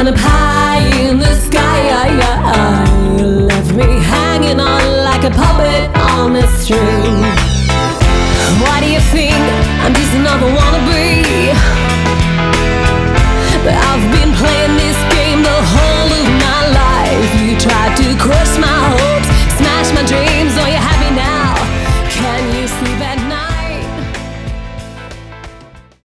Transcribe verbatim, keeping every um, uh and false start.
and up high in the sky. You left me hanging on like a puppet on a string. What do you think?